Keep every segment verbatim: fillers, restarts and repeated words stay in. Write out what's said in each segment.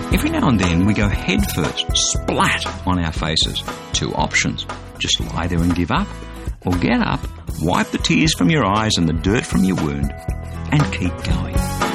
Every now and then we go head first, splat on our faces. Two options. Just lie there and give up, or get up, wipe the tears from your eyes and the dirt from your wound, and keep going.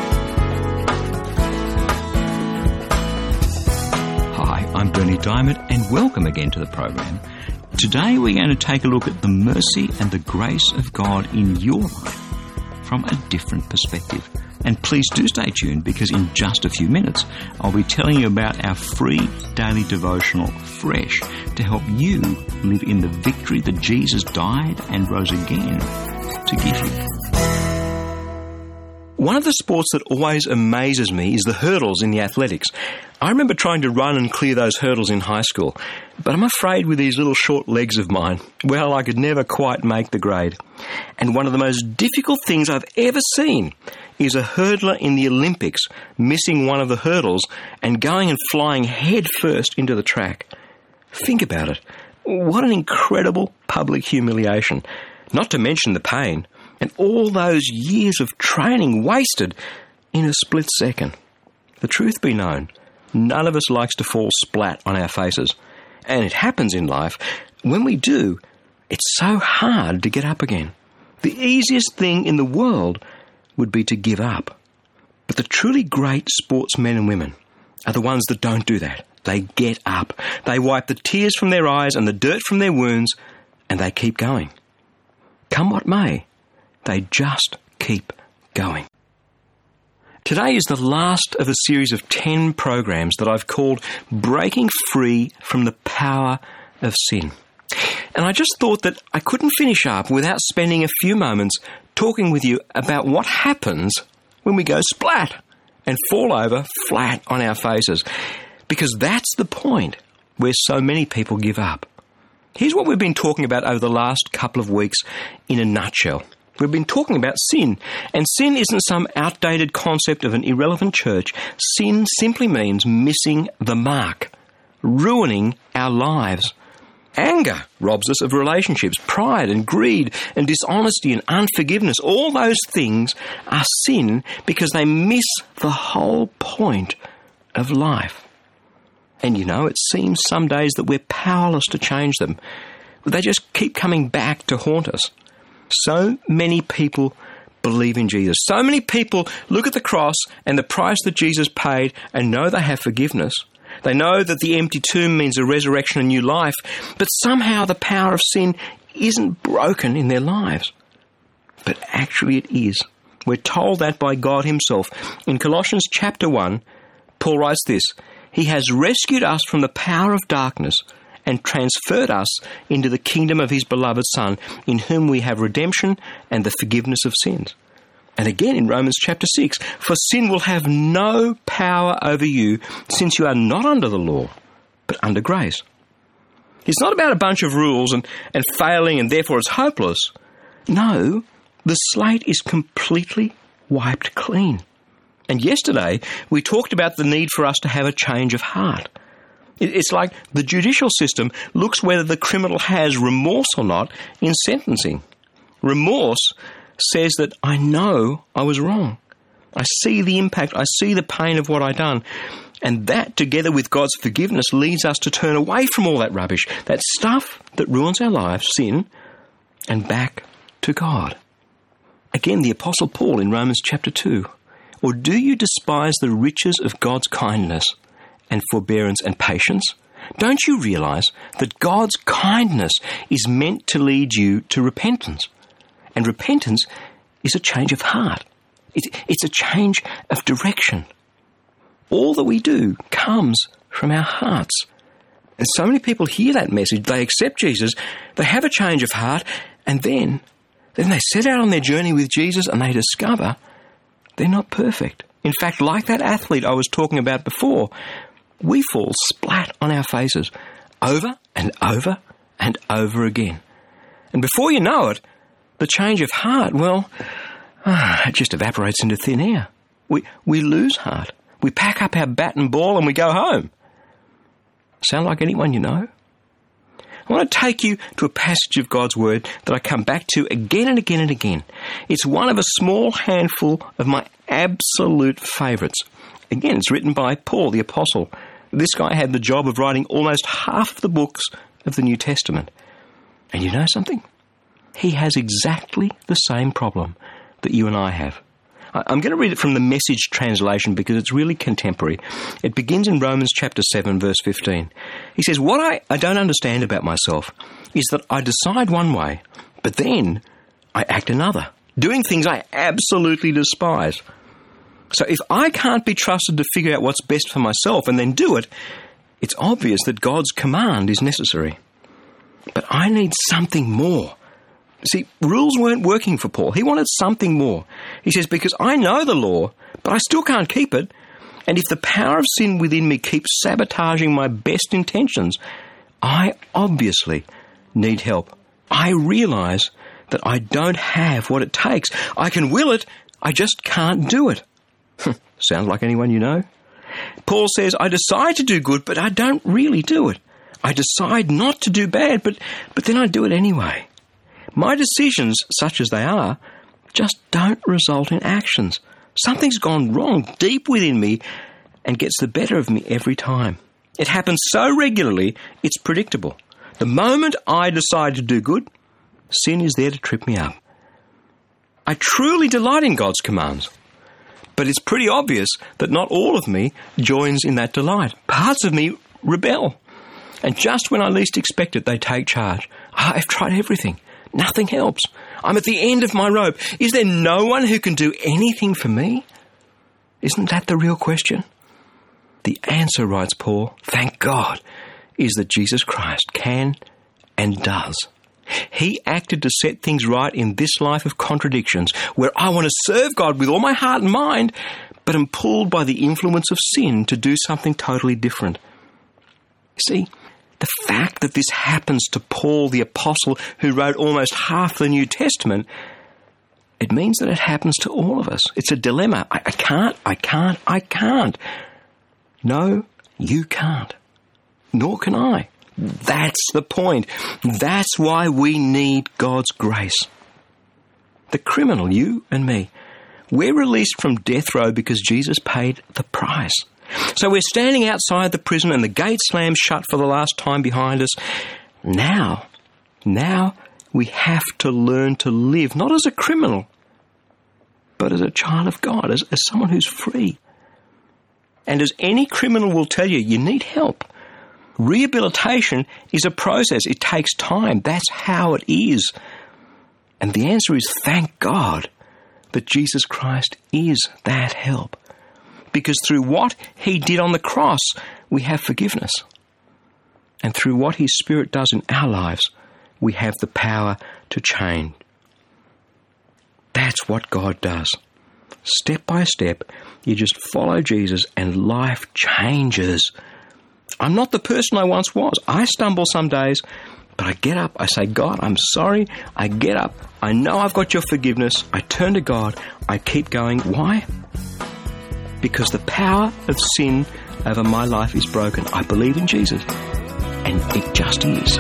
Hi, I'm Bernie Diamond, and welcome again to the program. Today we're going to take a look at the mercy and the grace of God in your life from a different perspective. And please do stay tuned, because in just a few minutes I'll be telling you about our free daily devotional, Fresh, to help you live in the victory that Jesus died and rose again to give you. One of the sports that always amazes me is the hurdles in the athletics. I remember trying to run and clear those hurdles in high school, but I'm afraid with these little short legs of mine, well, I could never quite make the grade. And one of the most difficult things I've ever seen is a hurdler in the Olympics missing one of the hurdles and going and flying head first into the track. Think about it. What an incredible public humiliation. Not to mention the pain and all those years of training wasted in a split second. The truth be known, none of us likes to fall splat on our faces. And it happens in life. When we do, it's so hard to get up again. The easiest thing in the world would be to give up. But the truly great sportsmen and women are the ones that don't do that. They get up. They wipe the tears from their eyes and the dirt from their wounds, and they keep going. Come what may, they just keep going. Today is the last of a series of ten programs that I've called Breaking Free from the Power of Sin. And I just thought that I couldn't finish up without spending a few moments talking with you about what happens when we go splat and fall over flat on our faces. Because that's the point where so many people give up. Here's what we've been talking about over the last couple of weeks in a nutshell. We've been talking about sin, and sin isn't some outdated concept of an irrelevant church. Sin simply means missing the mark, ruining our lives. Anger robs us of relationships. Pride and greed and dishonesty and unforgiveness, all those things are sin because they miss the whole point of life. And you know, it seems some days that we're powerless to change them. They just keep coming back to haunt us. So many people believe in Jesus. So many people look at the cross and the price that Jesus paid and know they have forgiveness. They know that the empty tomb means a resurrection and new life, but somehow the power of sin isn't broken in their lives. But actually it is. We're told that by God himself. In Colossians chapter one, Paul writes this: He has rescued us from the power of darkness and transferred us into the kingdom of his beloved Son, in whom we have redemption and the forgiveness of sins. And again in Romans chapter six, for sin will have no power over you, since you are not under the law, but under grace. It's not about a bunch of rules and, and failing and therefore it's hopeless. No, the slate is completely wiped clean. And yesterday we talked about the need for us to have a change of heart. It's like the judicial system looks whether the criminal has remorse or not in sentencing. Remorse says that I know I was wrong. I see the impact. I see the pain of what I've done. And that, together with God's forgiveness, leads us to turn away from all that rubbish, that stuff that ruins our lives, sin, and back to God. Again, the Apostle Paul in Romans chapter two. Or do you despise the riches of God's kindness and forbearance and patience? Don't you realize that God's kindness is meant to lead you to repentance? And repentance is a change of heart. It, it's a change of direction. All that we do comes from our hearts. And so many people hear that message, they accept Jesus, they have a change of heart, and then, then they set out on their journey with Jesus and they discover they're not perfect. In fact, like that athlete I was talking about before, we fall splat on our faces over and over and over again. And before you know it, the change of heart, well, ah, it just evaporates into thin air. We we lose heart. We pack up our bat and ball and we go home. Sound like anyone you know? I want to take you to a passage of God's Word that I come back to again and again and again. It's one of a small handful of my absolute favourites. Again, it's written by Paul the Apostle. This guy had the job of writing almost half the books of the New Testament. And you know something? He has exactly the same problem that you and I have. I'm going to read it from the Message translation because it's really contemporary. It begins in Romans chapter seven, verse fifteen. He says, "What I, I don't understand about myself is that I decide one way, but then I act another, doing things I absolutely despise. So if I can't be trusted to figure out what's best for myself and then do it, it's obvious that God's command is necessary. But I need something more." See, rules weren't working for Paul. He wanted something more. He says, "Because I know the law, but I still can't keep it. And if the power of sin within me keeps sabotaging my best intentions, I obviously need help. I realise that I don't have what it takes. I can will it, I just can't do it." Sounds like anyone you know? Paul says, "I decide to do good, but I don't really do it. I decide not to do bad, but, but then I do it anyway. My decisions, such as they are, just don't result in actions. Something's gone wrong deep within me and gets the better of me every time. It happens so regularly, it's predictable. The moment I decide to do good, sin is there to trip me up. I truly delight in God's commands, but it's pretty obvious that not all of me joins in that delight. Parts of me rebel. And just when I least expect it, they take charge. I've tried everything. Nothing helps. I'm at the end of my rope. Is there no one who can do anything for me? Isn't that the real question? The answer, writes Paul, thank God, is that Jesus Christ can and does. He acted to set things right in this life of contradictions, where I want to serve God with all my heart and mind, but am pulled by the influence of sin to do something totally different. See, the fact that this happens to Paul the Apostle, who wrote almost half the New Testament, it means that it happens to all of us. It's a dilemma. I, I can't, I can't, I can't. No, you can't. Nor can I. That's the point. That's why we need God's grace. The criminal, you and me, we're released from death row because Jesus paid the price. So we're standing outside the prison and the gate slams shut for the last time behind us. Now, now we have to learn to live, not as a criminal, but as a child of God, as, as someone who's free. And as any criminal will tell you, you need help. Rehabilitation is a process. It takes time. That's how it is. And the answer is thank God that Jesus Christ is that help. Because through what he did on the cross, we have forgiveness. And through what his Spirit does in our lives, we have the power to change. That's what God does. Step by step, you just follow Jesus and life changes. I'm not the person I once was. I stumble some days, but I get up. I say, God, I'm sorry. I get up. I know I've got your forgiveness. I turn to God. I keep going. Why? Because the power of sin over my life is broken. I believe in Jesus, and it just is.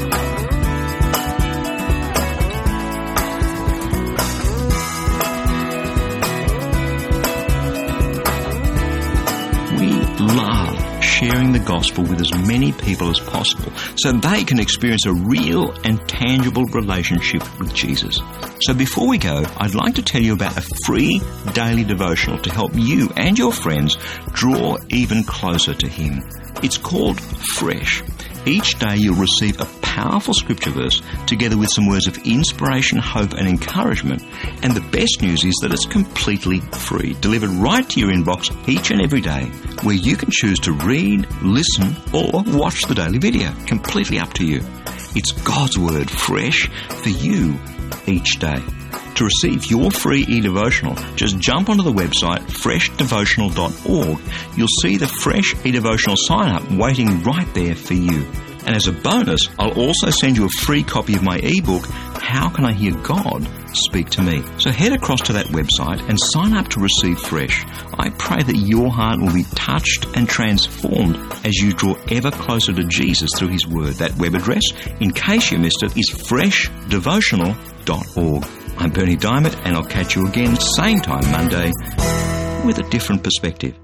We love sharing the gospel with as many people as possible so they can experience a real and tangible relationship with Jesus. So before we go, I'd like to tell you about a free daily devotional to help you and your friends draw even closer to Him. It's called Fresh. Each day you'll receive a powerful scripture verse together with some words of inspiration, hope and encouragement. And the best news is that it's completely free, delivered right to your inbox each and every day, where you can choose to read, listen or watch the daily video. Completely up to you. It's God's Word fresh for you each day. To receive your free e-devotional, just jump onto the website fresh devotional dot org. You'll see the Fresh e-devotional sign-up waiting right there for you. And as a bonus, I'll also send you a free copy of my ebook, How Can I Hear God Speak to Me? So head across to that website and sign up to receive Fresh. I pray that your heart will be touched and transformed as you draw ever closer to Jesus through His Word. That web address, in case you missed it, is fresh devotional dot org. I'm Bernie Diamond, and I'll catch you again same time Monday. with a different perspective.